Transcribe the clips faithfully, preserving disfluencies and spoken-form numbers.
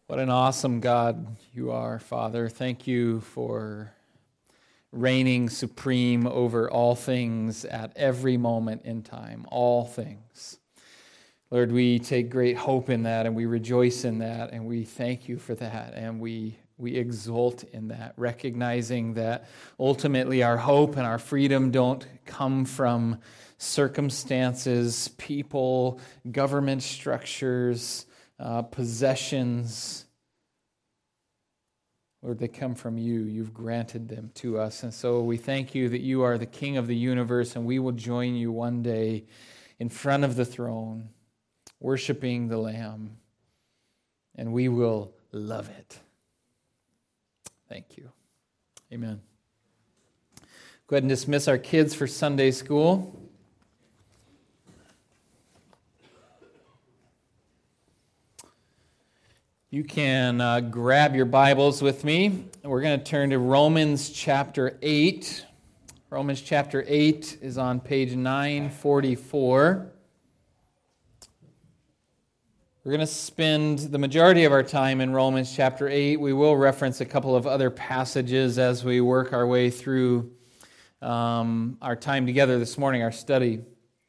What an awesome God you are, Father. Thank you for reigning supreme over all things at every moment in time, all things. Lord, we take great hope in that, and we rejoice in that, and we thank you for that, and we we exult in that, recognizing that ultimately our hope and our freedom don't come from circumstances, people, government structures, Uh, possessions. Lord, they come from you. You've granted them to us. And so we thank you that you are the King of the universe, and we will join you one day in front of the throne, worshiping the Lamb, and we will love it. Thank you. Amen. Go ahead and dismiss our kids for Sunday school. You can uh, grab your Bibles with me. We're going to turn to Romans chapter eight. Romans chapter eight is on page nine forty-four. We're going to spend the majority of our time in Romans chapter eight. We will reference a couple of other passages as we work our way through um, our time together this morning, our study.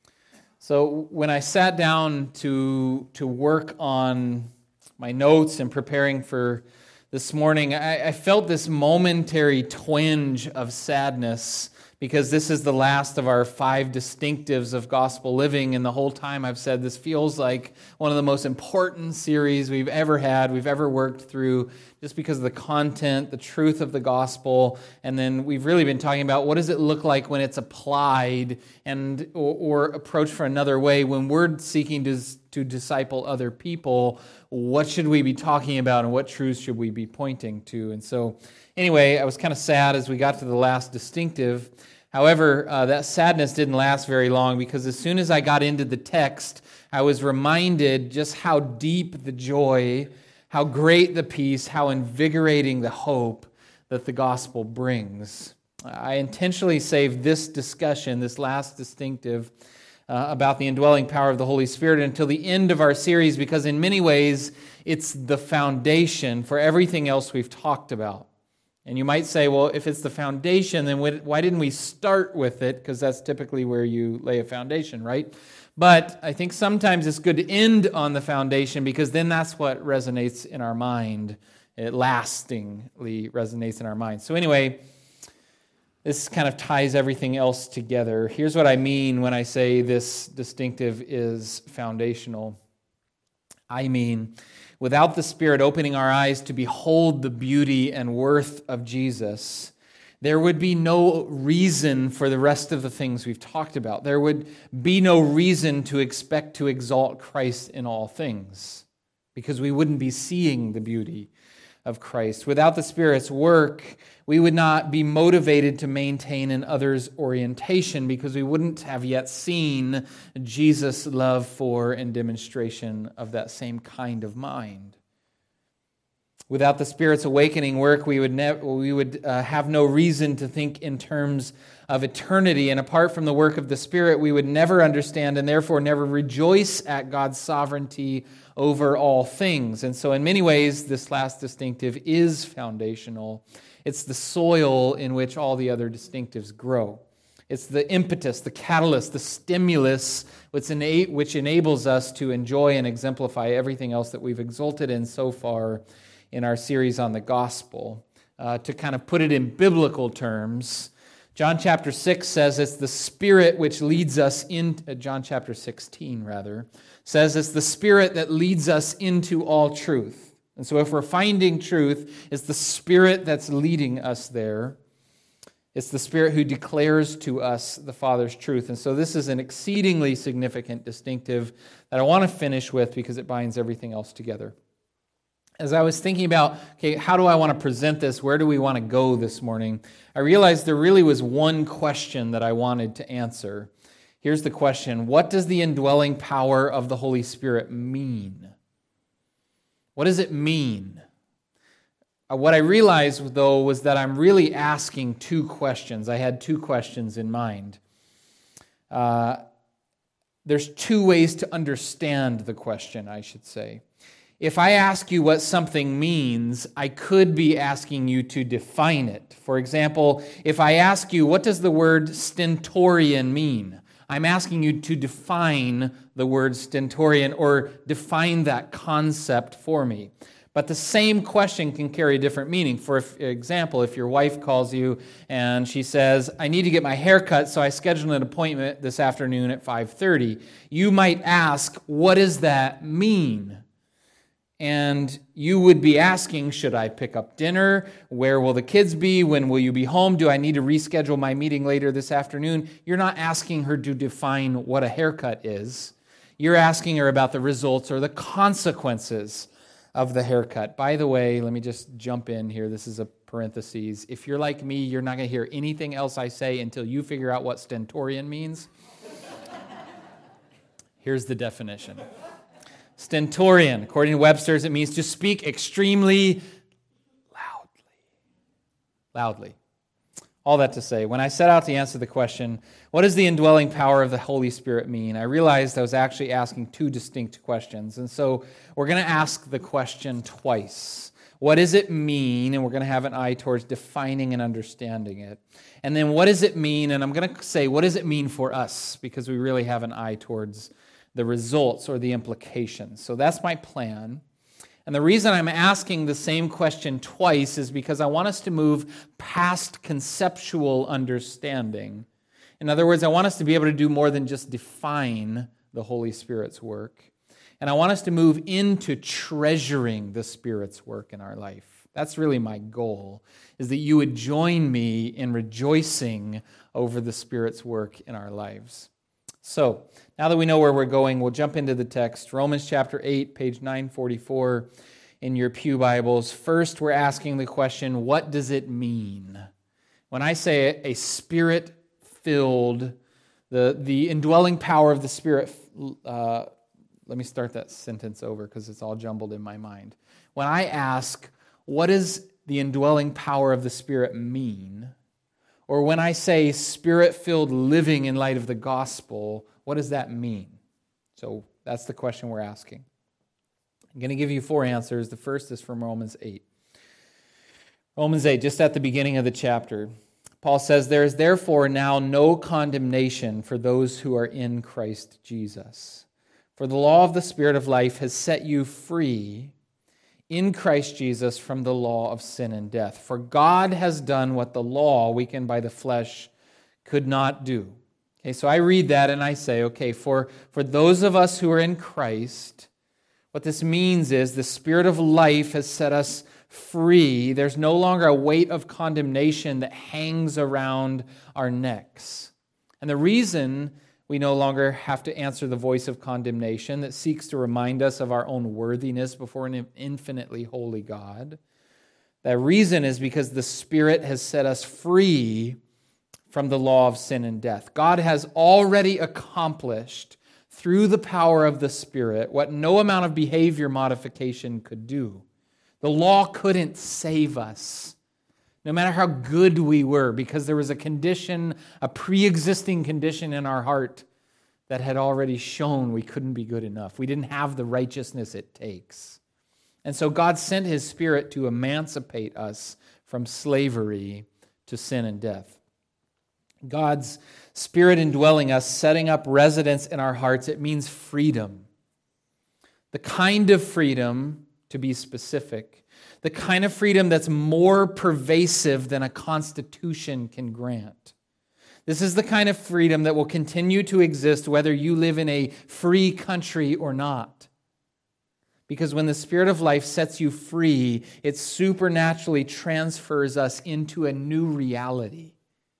So when I sat down to, to work on my notes and preparing for this morning, I, I felt this momentary twinge of sadness because this is the last of our five distinctives of gospel living, and the whole time I've said this feels like one of the most important series we've ever had, we've ever worked through, just because of the content, the truth of the gospel, and then we've really been talking about what does it look like when it's applied and or, or approached for another way when we're seeking to, to disciple other people. What should we be talking about and what truths should we be pointing to? And so anyway, I was kind of sad as we got to the last distinctive. However, uh, that sadness didn't last very long because as soon as I got into the text, I was reminded just how deep the joy, how great the peace, how invigorating the hope that the gospel brings. I intentionally saved this discussion, this last distinctive, Uh, about the indwelling power of the Holy Spirit until the end of our series, because in many ways it's the foundation for everything else we've talked about. And you might say, well, if it's the foundation, then why didn't we start with it? Because that's typically where you lay a foundation, right? But I think sometimes it's good to end on the foundation because then that's what resonates in our mind. It lastingly resonates in our mind. So anyway, this kind of ties everything else together. Here's what I mean when I say this distinctive is foundational. I mean, without the Spirit opening our eyes to behold the beauty and worth of Jesus, there would be no reason for the rest of the things we've talked about. There would be no reason to expect to exalt Christ in all things, because we wouldn't be seeing the beauty of Christ. Without the Spirit's work, we would not be motivated to maintain an other's orientation because we wouldn't have yet seen Jesus' love for and demonstration of that same kind of mind. Without the Spirit's awakening work, we would ne- we would uh, have no reason to think in terms of eternity, and apart from the work of the Spirit, we would never understand and therefore never rejoice at God's sovereignty over all things. And so in many ways, this last distinctive is foundational. It's the soil in which all the other distinctives grow. It's the impetus, the catalyst, the stimulus which enables us to enjoy and exemplify everything else that we've exulted in so far in our series on the gospel. Uh, to kind of put it in biblical terms, John chapter six says it's the Spirit which leads us in, uh, John chapter sixteen rather, says it's the Spirit that leads us into all truth. And so if we're finding truth, it's the Spirit that's leading us there. It's the Spirit who declares to us the Father's truth. And so this is an exceedingly significant distinctive that I want to finish with because it binds everything else together. As I was thinking about, okay, how do I want to present this? Where do we want to go this morning? I realized there really was one question that I wanted to answer. Here's the question: what does the indwelling power of the Holy Spirit mean? What does it mean? Uh, what I realized, though, was that I'm really asking two questions. I had two questions in mind. Uh, there's two ways to understand the question, I should say. If I ask you what something means, I could be asking you to define it. For example, if I ask you, what does the word stentorian mean? I'm asking you to define the word stentorian or define that concept for me. But the same question can carry a different meaning. For example, if your wife calls you and she says, I need to get my hair cut, so I scheduled an appointment this afternoon at five thirty. You might ask, what does that mean? And you would be asking, should I pick up dinner? Where will the kids be? When will you be home? Do I need to reschedule my meeting later this afternoon? You're not asking her to define what a haircut is. You're asking her about the results or the consequences of the haircut. By the way, let me just jump in here. This is a parenthesis. If you're like me, you're not going to hear anything else I say until you figure out what stentorian means. Here's the definition. Stentorian, according to Webster's, it means to speak extremely loudly. Loudly. All that to say, when I set out to answer the question, what does the indwelling power of the Holy Spirit mean? I realized I was actually asking two distinct questions. And so we're going to ask the question twice. What does it mean? And we're going to have an eye towards defining and understanding it. And then what does it mean? And I'm going to say, what does it mean for us? Because we really have an eye towards the results or the implications. So that's my plan. And the reason I'm asking the same question twice is because I want us to move past conceptual understanding. In other words, I want us to be able to do more than just define the Holy Spirit's work. And I want us to move into treasuring the Spirit's work in our life. That's really my goal, is that you would join me in rejoicing over the Spirit's work in our lives. So, now that we know where we're going, we'll jump into the text. Romans chapter eight, page nine forty-four in your pew Bibles. First, we're asking the question, what does it mean? When I say a Spirit-filled, the, the indwelling power of the Spirit, uh, let me start that sentence over because it's all jumbled in my mind. When I ask, what does the indwelling power of the Spirit mean? Or when I say Spirit-filled living in light of the gospel, what does that mean? So that's the question we're asking. I'm going to give you four answers. The first is from Romans eight. Romans eight, just at the beginning of the chapter, Paul says, there is therefore now no condemnation for those who are in Christ Jesus. For the law of the Spirit of life has set you free in Christ Jesus from the law of sin and death. For God has done what the law, weakened by the flesh, could not do. Okay, so I read that and I say, okay, for, for those of us who are in Christ, what this means is the Spirit of life has set us free. There's no longer a weight of condemnation that hangs around our necks. And the reason we no longer have to answer the voice of condemnation that seeks to remind us of our own worthiness before an infinitely holy God. That reason is because the Spirit has set us free from the law of sin and death. God has already accomplished through the power of the Spirit what no amount of behavior modification could do. The law couldn't save us, no matter how good we were, because there was a condition, a pre-existing condition in our heart that had already shown we couldn't be good enough. We didn't have the righteousness it takes. And so God sent His Spirit to emancipate us from slavery to sin and death. God's Spirit indwelling us, setting up residence in our hearts, it means freedom. The kind of freedom, to be specific, the kind of freedom that's more pervasive than a constitution can grant. This is the kind of freedom that will continue to exist whether you live in a free country or not. Because when the Spirit of life sets you free, it supernaturally transfers us into a new reality.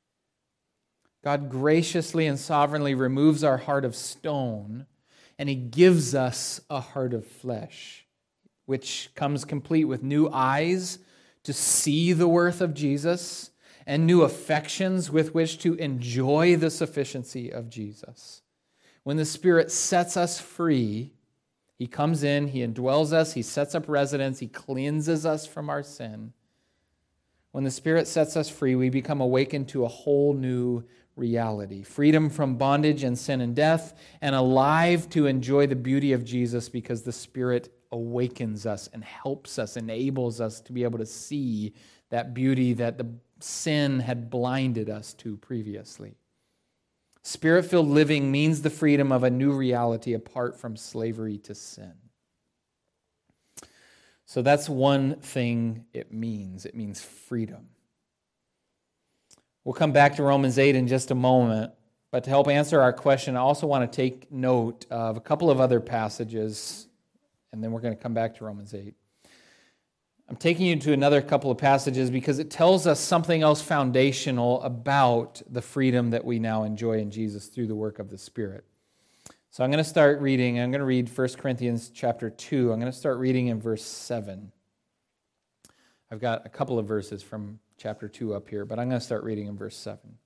God graciously and sovereignly removes our heart of stone, and He gives us a heart of flesh, which comes complete with new eyes to see the worth of Jesus and new affections with which to enjoy the sufficiency of Jesus. When the Spirit sets us free, He comes in, He indwells us, He sets up residence, He cleanses us from our sin. When the Spirit sets us free, we become awakened to a whole new reality. Freedom from bondage and sin and death, and alive to enjoy the beauty of Jesus because the Spirit awakens us and helps us, enables us to be able to see that beauty that the sin had blinded us to previously. Spirit-filled living means the freedom of a new reality apart from slavery to sin. So that's one thing it means. It means freedom. We'll come back to Romans eight in just a moment, but to help answer our question, I also want to take note of a couple of other passages, and then we're going to come back to Romans eight. I'm taking you to another couple of passages because it tells us something else foundational about the freedom that we now enjoy in Jesus through the work of the Spirit. So I'm going to start reading. I'm going to read First Corinthians chapter two. I'm going to start reading in verse seven. I've got a couple of verses from chapter two up here, but I'm going to start reading in verse seven.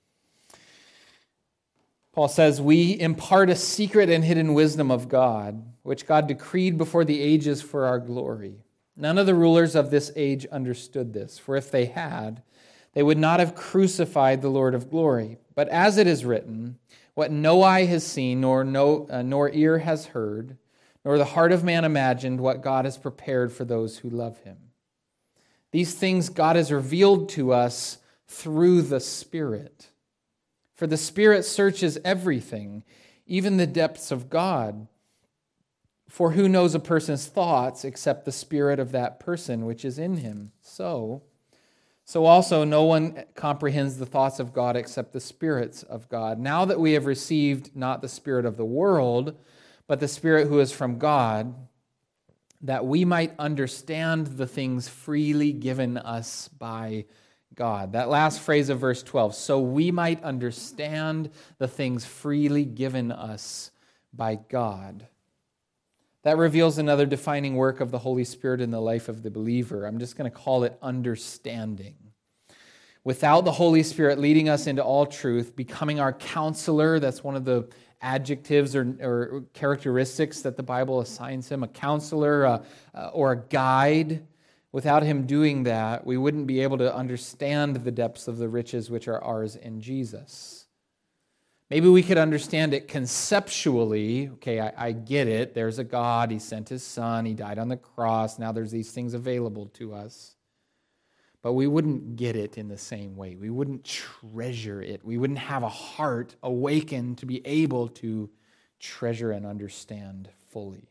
Paul says, "We impart a secret and hidden wisdom of God, which God decreed before the ages for our glory. None of the rulers of this age understood this, for if they had, they would not have crucified the Lord of glory. But as it is written, what no eye has seen, nor no uh, nor ear has heard, nor the heart of man imagined, what God has prepared for those who love him. These things God has revealed to us through the Spirit. For the Spirit searches everything, even the depths of God. For who knows a person's thoughts except the spirit of that person which is in him? So, so also no one comprehends the thoughts of God except the spirits of God. Now that we have received not the spirit of the world, but the Spirit who is from God, that we might understand the things freely given us by God." That last phrase of verse twelve, so we might understand the things freely given us by God. That reveals another defining work of the Holy Spirit in the life of the believer. I'm just going to call it understanding. Without the Holy Spirit leading us into all truth, becoming our counselor, that's one of the adjectives or, or characteristics that the Bible assigns him, a counselor uh, uh, or a guide. Without him doing that, we wouldn't be able to understand the depths of the riches which are ours in Jesus. Maybe we could understand it conceptually. Okay, I, I get it. There's a God. He sent his Son. He died on the cross. Now there's these things available to us. But we wouldn't get it in the same way. We wouldn't treasure it. We wouldn't have a heart awakened to be able to treasure and understand fully.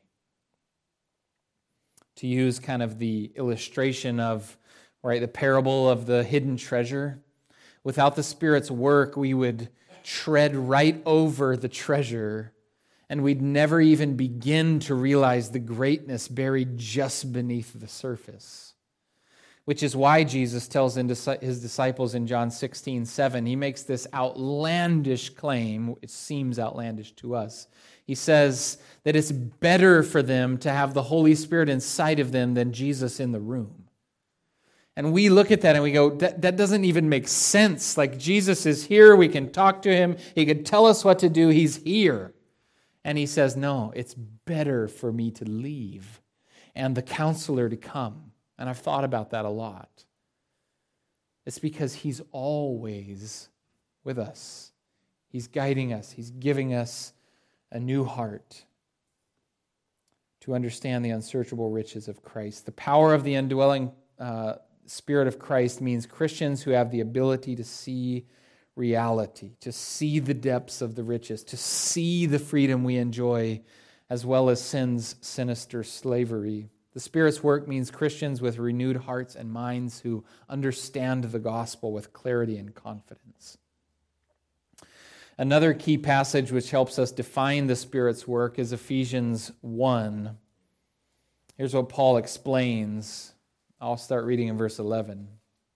To use kind of the illustration of, right, the parable of the hidden treasure, without the Spirit's work, we would tread right over the treasure, and we'd never even begin to realize the greatness buried just beneath the surface. Which is why Jesus tells his disciples in John sixteen seven, he makes this outlandish claim. It seems outlandish to us. He says that it's better for them to have the Holy Spirit inside of them than Jesus in the room. And we look at that and we go, that, that doesn't even make sense. Like, Jesus is here, we can talk to him, he could tell us what to do, he's here. And he says, no, it's better for me to leave and the counselor to come. And I've thought about that a lot. It's because he's always with us. He's guiding us, he's giving us a new heart to understand the unsearchable riches of Christ. The power of the indwelling uh, Spirit of Christ means Christians who have the ability to see reality, to see the depths of the riches, to see the freedom we enjoy, as well as sin's sinister slavery. The Spirit's work means Christians with renewed hearts and minds who understand the gospel with clarity and confidence. Another key passage which helps us define the Spirit's work is Ephesians one. Here's what Paul explains. I'll start reading in verse eleven.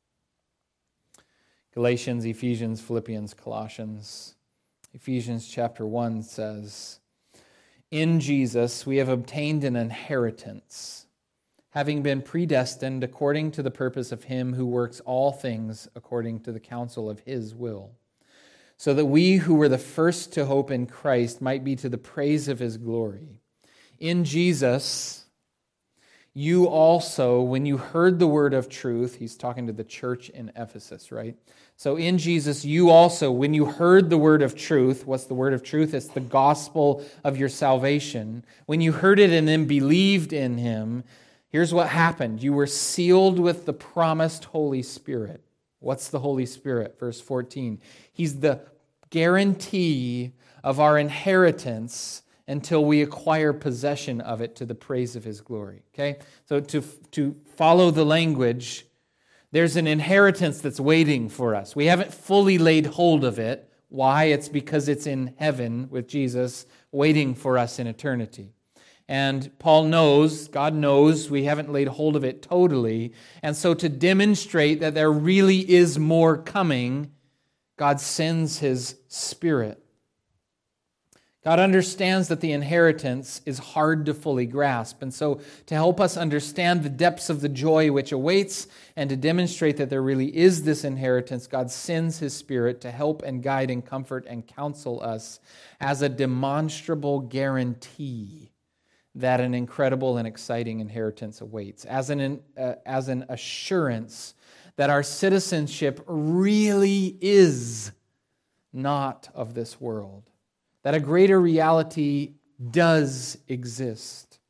Galatians, Ephesians, Philippians, Colossians. Ephesians chapter one says, "In Jesus we have obtained an inheritance, having been predestined according to the purpose of him who works all things according to the counsel of his will, so that we who were the first to hope in Christ might be to the praise of his glory. In Jesus you also, when you heard the word of truth," he's talking to the church in Ephesus, right? So in Jesus, you also, when you heard the word of truth, what's the word of truth? It's the gospel of your salvation. When you heard it and then believed in him, here's what happened. You were sealed with the promised Holy Spirit. What's the Holy Spirit? Verse fourteen. He's the guarantee of our inheritance until we acquire possession of it to the praise of his glory. Okay? So to, to follow the language, there's an inheritance that's waiting for us. We haven't fully laid hold of it. Why? It's because it's in heaven with Jesus, waiting for us in eternity. And Paul knows, God knows, we haven't laid hold of it totally. And so to demonstrate that there really is more coming, God sends his Spirit. God understands that the inheritance is hard to fully grasp. And so to help us understand the depths of the joy which awaits and to demonstrate that there really is this inheritance, God sends his Spirit to help and guide and comfort and counsel us as a demonstrable guarantee that an incredible and exciting inheritance awaits, as an, uh, as an assurance that our citizenship really is not of this world, that a greater reality does exist.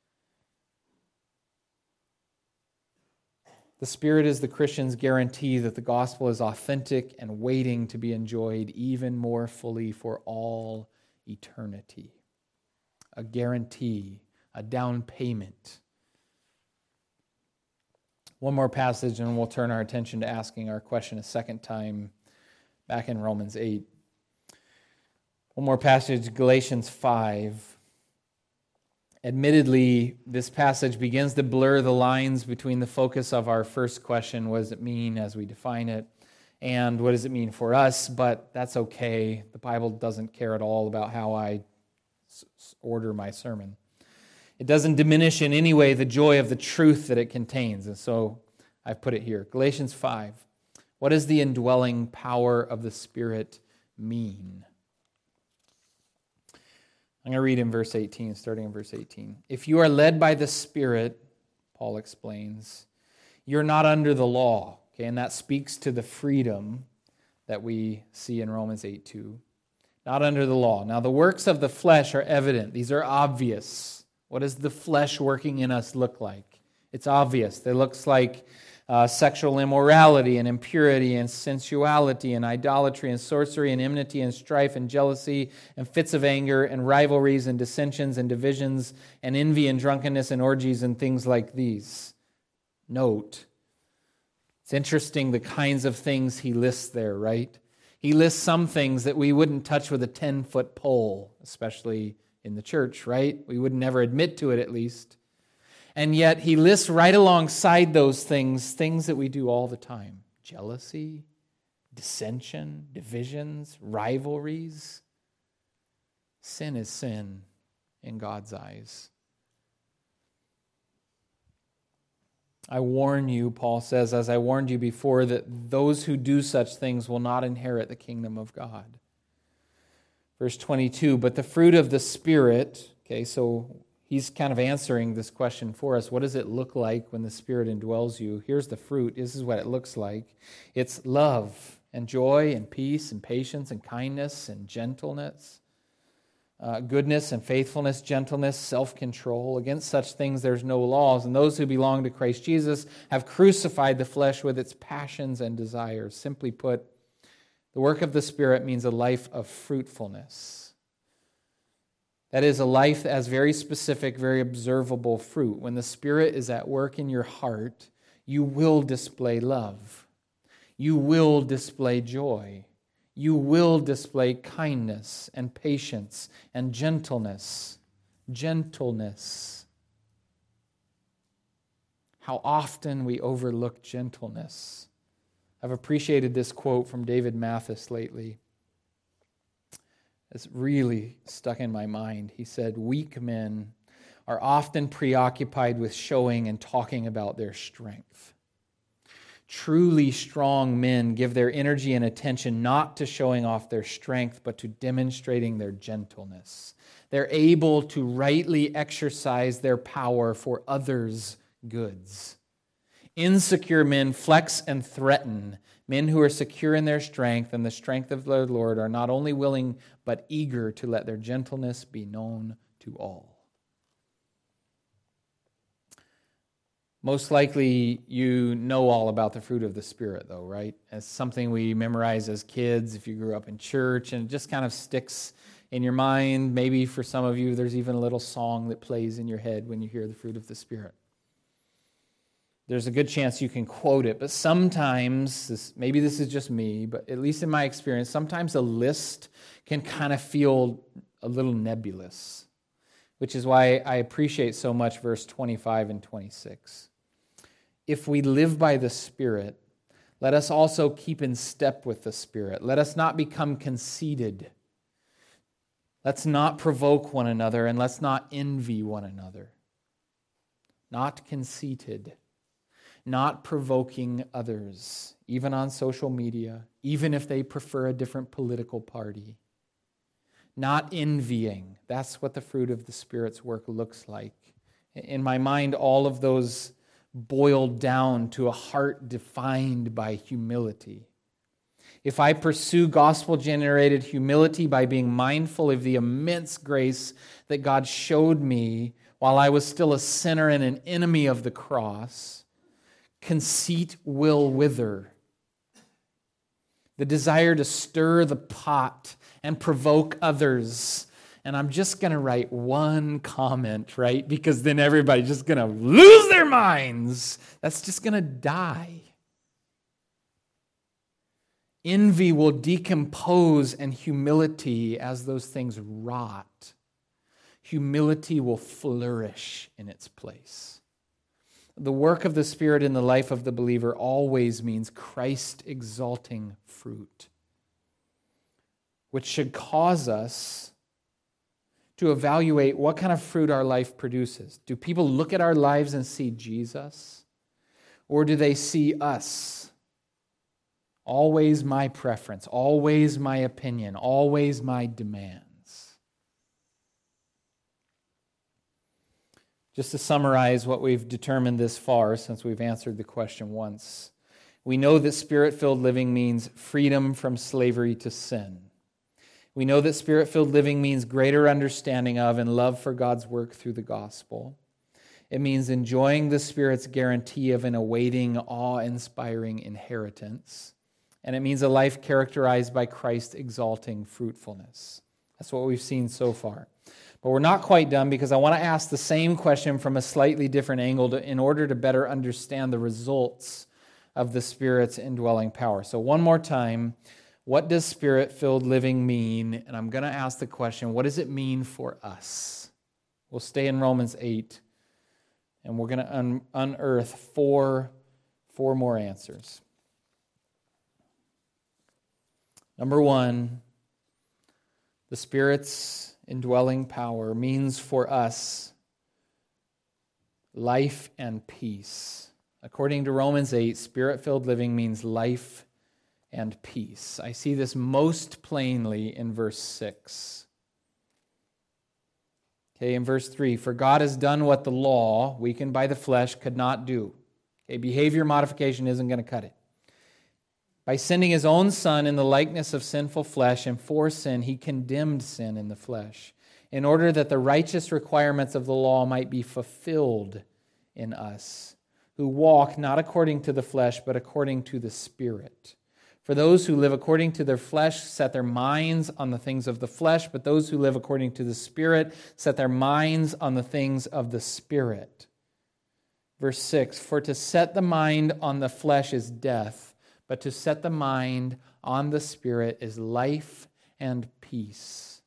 The Spirit is the Christian's guarantee that the gospel is authentic and waiting to be enjoyed even more fully for all eternity. A guarantee, a down payment. One more passage and we'll turn our attention to asking our question a second time back in Romans eight. One more passage, Galatians five. Admittedly, this passage begins to blur the lines between the focus of our first question, what does it mean as we define it, and what does it mean for us, but that's okay. The Bible doesn't care at all about how I order my sermon. It doesn't diminish in any way the joy of the truth that it contains, and so I've put it here. Galatians five. What does the indwelling power of the Spirit mean? I'm going to read in verse eighteen, starting in verse eighteen. If you are led by the Spirit, Paul explains, you're not under the law. Okay, and that speaks to the freedom that we see in Romans eight two. Not under the law. Now the works of the flesh are evident. These are obvious. What does the flesh working in us look like? It's obvious. It looks like uh, sexual immorality and impurity and sensuality and idolatry and sorcery and enmity and strife and jealousy and fits of anger and rivalries and dissensions and divisions and envy and drunkenness and orgies and things like these. Note, it's interesting the kinds of things he lists there, right? He lists some things that we wouldn't touch with a ten-foot pole, especially in the church, right? We would never admit to it, at least. And yet he lists right alongside those things, things that we do all the time. Jealousy, dissension, divisions, rivalries. Sin is sin in God's eyes. I warn you, Paul says, as I warned you before, that those who do such things will not inherit the kingdom of God. Verse twenty-two, but the fruit of the Spirit, okay, so he's kind of answering this question for us. What does it look like when the Spirit indwells you? Here's the fruit. This is what it looks like. It's love and joy and peace and patience and kindness and gentleness, uh, goodness and faithfulness, gentleness, self-control. Against such things there's no laws. And those who belong to Christ Jesus have crucified the flesh with its passions and desires. Simply put, the work of the Spirit means a life of fruitfulness. That is, a life that has very specific, very observable fruit. When the Spirit is at work in your heart, you will display love. You will display joy. You will display kindness and patience and gentleness. Gentleness. How often we overlook gentleness. I've appreciated this quote from David Mathis lately. It's really stuck in my mind. He said, weak men are often preoccupied with showing and talking about their strength. Truly strong men give their energy and attention not to showing off their strength, but to demonstrating their gentleness. They're able to rightly exercise their power for others' goods. Insecure men flex and threaten. Men who are secure in their strength and the strength of their Lord are not only willing but eager to let their gentleness be known to all. Most likely you know all about the fruit of the Spirit, though, right? It's something we memorize as kids if you grew up in church, and it just kind of sticks in your mind. Maybe for some of you, there's even a little song that plays in your head when you hear the fruit of the Spirit. There's a good chance you can quote it, but sometimes, this, maybe this is just me, but at least in my experience, sometimes a list can kind of feel a little nebulous, which is why I appreciate so much verse twenty-five and twenty-six. If we live by the Spirit, let us also keep in step with the Spirit. Let us not become conceited. Let's not provoke one another, and let's not envy one another. Not conceited. Not provoking others, even on social media, even if they prefer a different political party. Not envying. That's what the fruit of the Spirit's work looks like. In my mind, all of those boiled down to a heart defined by humility. If I pursue gospel-generated humility by being mindful of the immense grace that God showed me while I was still a sinner and an enemy of the cross, conceit will wither. The desire to stir the pot and provoke others. And I'm just going to write one comment, right? Because then everybody's just going to lose their minds. That's just going to die. Envy will decompose, and humility, as those things rot, humility will flourish in its place. The work of the Spirit in the life of the believer always means Christ-exalting fruit, which should cause us to evaluate what kind of fruit our life produces. Do people look at our lives and see Jesus? Or do they see us? Always my preference, always my opinion, always my demands. Just to summarize what we've determined this far, since we've answered the question once, we know that Spirit-filled living means freedom from slavery to sin. We know that Spirit-filled living means greater understanding of and love for God's work through the gospel. It means enjoying the Spirit's guarantee of an awaiting, awe-inspiring inheritance. And it means a life characterized by Christ-exalting fruitfulness. That's what we've seen so far. But we're not quite done, because I want to ask the same question from a slightly different angle to, in order to better understand the results of the Spirit's indwelling power. So one more time, what does Spirit-filled living mean? And I'm going to ask the question, what does it mean for us? We'll stay in Romans eight, and we're going to un- unearth four, four more answers. Number one, the Spirit's indwelling power means for us life and peace. According to Romans eight, Spirit-filled living means life and peace. I see this most plainly in verse six. Okay, in verse three, for God has done what the law, weakened by the flesh, could not do. Okay, behavior modification isn't going to cut it. By sending his own Son in the likeness of sinful flesh, and for sin, he condemned sin in the flesh, in order that the righteous requirements of the law might be fulfilled in us, who walk not according to the flesh, but according to the Spirit. For those who live according to their flesh set their minds on the things of the flesh, but those who live according to the Spirit set their minds on the things of the Spirit. Verse six, for to set the mind on the flesh is death, but to set the mind on the Spirit is life and peace.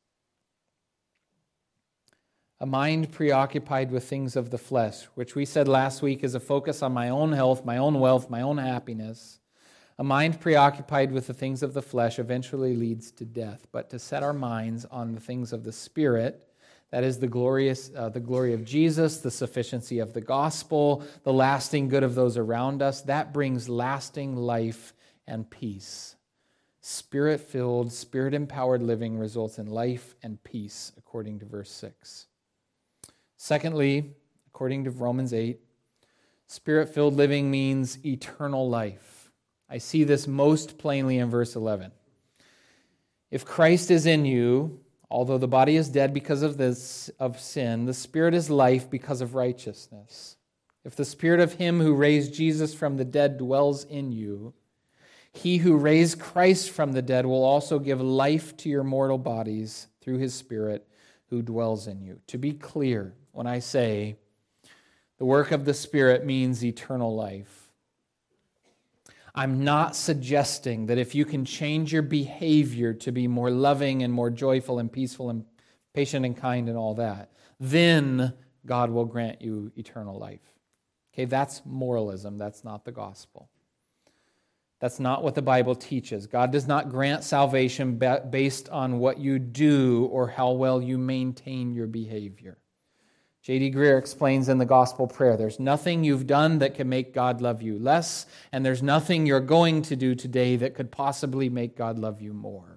A mind preoccupied with things of the flesh, which we said last week is a focus on my own health, my own wealth, my own happiness. A mind preoccupied with the things of the flesh eventually leads to death. But to set our minds on the things of the Spirit, that is the glorious, uh, the glory of Jesus, the sufficiency of the gospel, the lasting good of those around us, that brings lasting life and peace. Spirit-filled, Spirit-empowered living results in life and peace, according to verse six. Secondly, according to Romans eight, Spirit-filled living means eternal life. I see this most plainly in verse eleven. If Christ is in you, although the body is dead because of this of sin, the Spirit is life because of righteousness. If the Spirit of him who raised Jesus from the dead dwells in you, he who raised Christ from the dead will also give life to your mortal bodies through his Spirit who dwells in you. To be clear, when I say the work of the Spirit means eternal life, I'm not suggesting that if you can change your behavior to be more loving and more joyful and peaceful and patient and kind and all that, then God will grant you eternal life. Okay, that's moralism. That's not the gospel. That's not what the Bible teaches. God does not grant salvation based on what you do or how well you maintain your behavior. J D Greer explains in the gospel prayer, there's nothing you've done that can make God love you less, and there's nothing you're going to do today that could possibly make God love you more.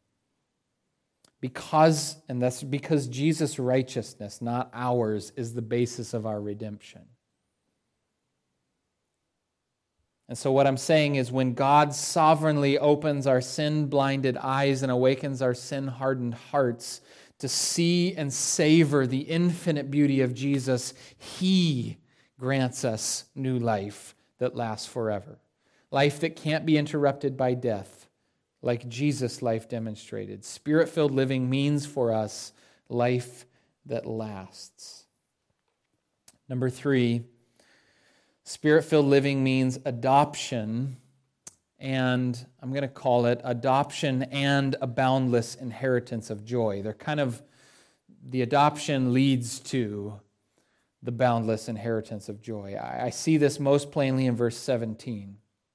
Because, and that's because Jesus' righteousness, not ours, is the basis of our redemption. And so what I'm saying is when God sovereignly opens our sin-blinded eyes and awakens our sin-hardened hearts to see and savor the infinite beauty of Jesus, he grants us new life that lasts forever. Life that can't be interrupted by death, like Jesus' life demonstrated. Spirit-filled living means for us life that lasts. Number three, Spirit-filled living means adoption, and I'm going to call it adoption and a boundless inheritance of joy. They're kind of, the adoption leads to the boundless inheritance of joy. I, I see this most plainly in verse seventeen.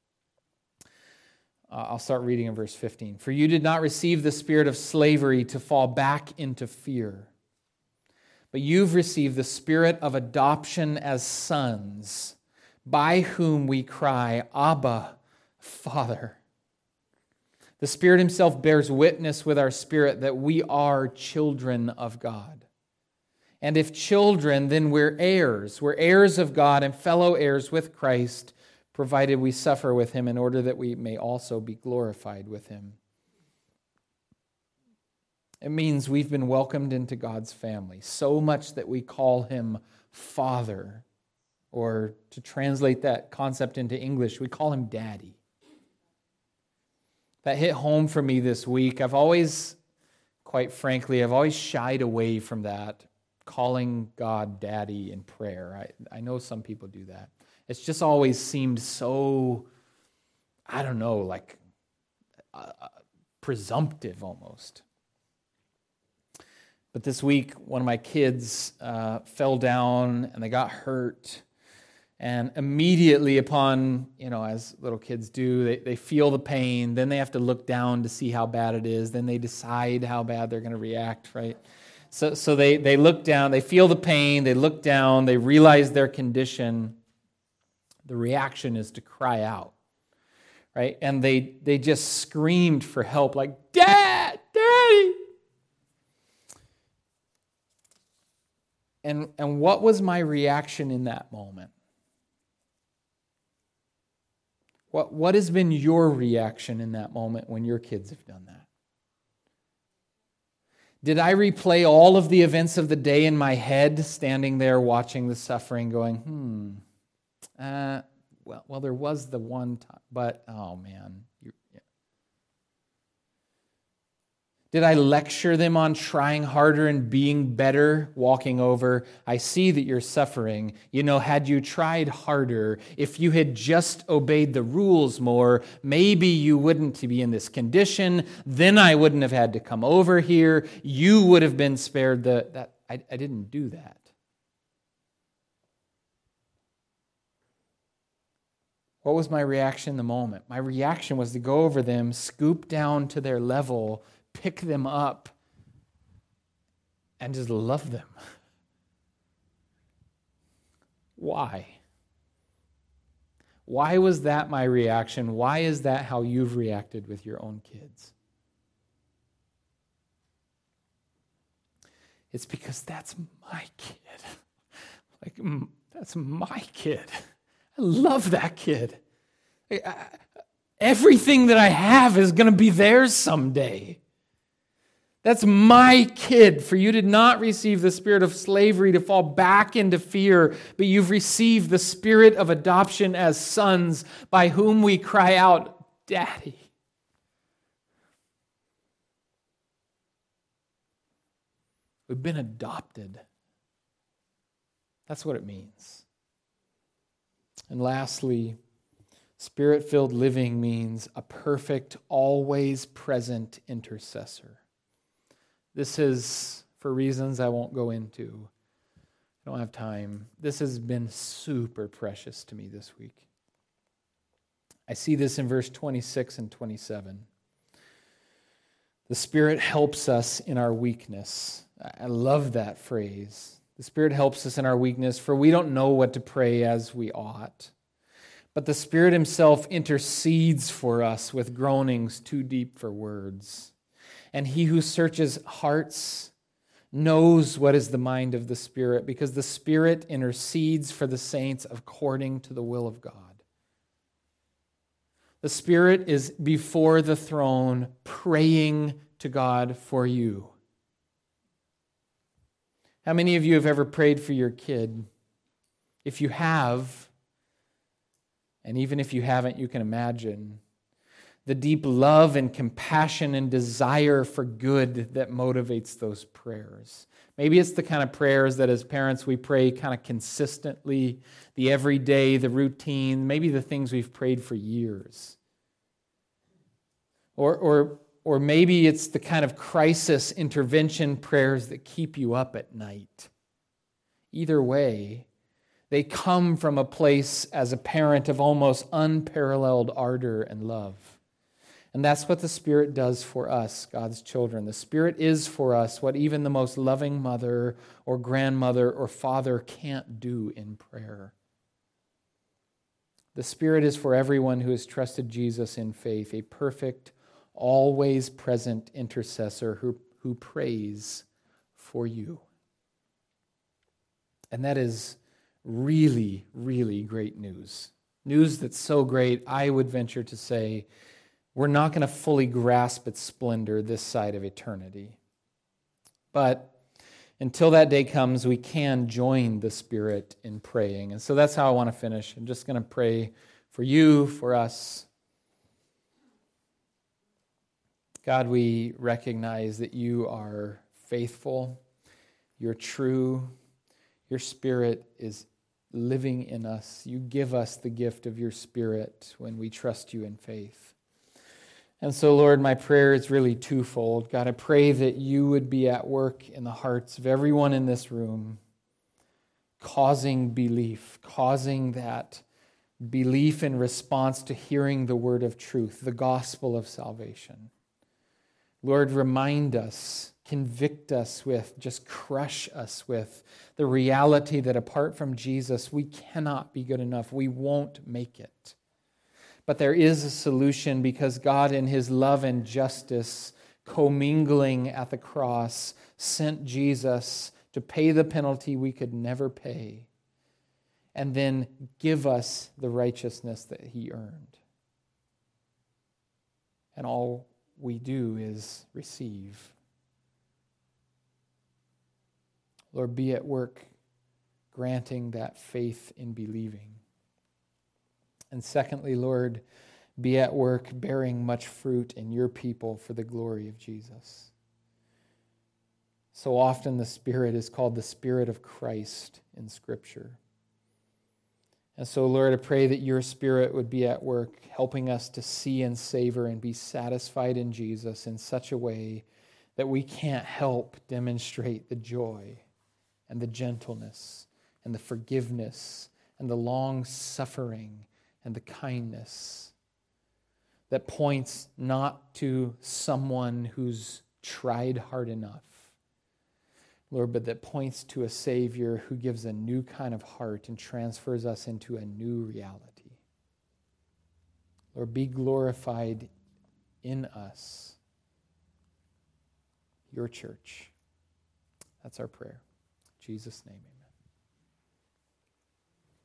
Uh, I'll start reading in verse fifteen. For you did not receive the spirit of slavery to fall back into fear, but you've received the spirit of adoption as sons, by whom we cry, Abba, Father. The Spirit himself bears witness with our spirit that we are children of God. And if children, then we're heirs. We're heirs of God and fellow heirs with Christ, provided we suffer with him in order that we may also be glorified with him. It means we've been welcomed into God's family, so much that we call him Father. Or to translate that concept into English, we call him Daddy. That hit home for me this week. I've always, quite frankly, I've always shied away from that, calling God Daddy in prayer. I, I know some people do that. It's just always seemed so, I don't know, like uh, presumptive almost. But this week, one of my kids uh, fell down and they got hurt. And immediately upon, you know, as little kids do, they, they feel the pain. Then they have to look down to see how bad it is. Then they decide how bad they're going to react, right? So so they, they look down, they feel the pain, they look down, they realize their condition. The reaction is to cry out, right? And they, they just screamed for help, like, Dad, Daddy! And, and what was my reaction in that moment? What, what has been your reaction in that moment when your kids have done that? Did I replay all of the events of the day in my head, standing there watching the suffering, going, hmm, uh, well, well, there was the one time, but, oh man. You're, yeah. Did I lecture them on trying harder and being better, walking over, I see that you're suffering. You know, had you tried harder, if you had just obeyed the rules more, maybe you wouldn't be in this condition. Then I wouldn't have had to come over here. You would have been spared the... that. I, I didn't do that. What was my reaction in the moment? My reaction was to go over them, scoop down to their level, pick them up, and just love them. Why? Why was that my reaction? Why is that how you've reacted with your own kids? It's because that's my kid. Like, that's my kid. I love that kid. I- I- Everything that I have is going to be theirs someday. That's my kid. For you did not receive the spirit of slavery to fall back into fear, but you've received the spirit of adoption as sons, by whom we cry out, Daddy. We've been adopted. That's what it means. And lastly, Spirit-filled living means a perfect, always present intercessor. This is, for reasons I won't go into, I don't have time. This has been super precious to me this week. I see this in verse twenty-six and twenty-seven. The Spirit helps us in our weakness. I love that phrase. The Spirit helps us in our weakness, for we don't know what to pray as we ought. But the Spirit Himself intercedes for us with groanings too deep for words. And He who searches hearts knows what is the mind of the Spirit, because the Spirit intercedes for the saints according to the will of God. The Spirit is before the throne praying to God for you. How many of you have ever prayed for your kid? If you have, and even if you haven't, you can imagine the deep love and compassion and desire for good that motivates those prayers. Maybe it's the kind of prayers that as parents we pray kind of consistently, the everyday, the routine, maybe the things we've prayed for years. Or, or, or maybe it's the kind of crisis intervention prayers that keep you up at night. Either way, they come from a place as a parent of almost unparalleled ardor and love. And that's what the Spirit does for us, God's children. The Spirit is for us what even the most loving mother or grandmother or father can't do in prayer. The Spirit is for everyone who has trusted Jesus in faith, a perfect, always present intercessor who, who prays for you. And that is really, really great news. News that's so great, I would venture to say, we're not going to fully grasp its splendor this side of eternity. But until that day comes, we can join the Spirit in praying. And so that's how I want to finish. I'm just going to pray for you, for us. God, we recognize that you are faithful, you're true, your Spirit is living in us. You give us the gift of your Spirit when we trust you in faith. And so, Lord, my prayer is really twofold. God, I pray that you would be at work in the hearts of everyone in this room, causing belief, causing that belief in response to hearing the word of truth, the gospel of salvation. Lord, remind us, convict us with, just crush us with the reality that apart from Jesus, we cannot be good enough. We won't make it. But there is a solution because God, in his love and justice, commingling at the cross, sent Jesus to pay the penalty we could never pay, and then give us the righteousness that he earned. And all we do is receive. Lord, be at work granting that faith in believing. And secondly, Lord, be at work bearing much fruit in your people for the glory of Jesus. So often the Spirit is called the Spirit of Christ in Scripture. And so, Lord, I pray that your Spirit would be at work helping us to see and savor and be satisfied in Jesus in such a way that we can't help demonstrate the joy and the gentleness and the forgiveness and the long-suffering and the kindness that points not to someone who's tried hard enough, Lord, but that points to a Savior who gives a new kind of heart and transfers us into a new reality. Lord, be glorified in us, your church. That's our prayer. In Jesus' name, amen.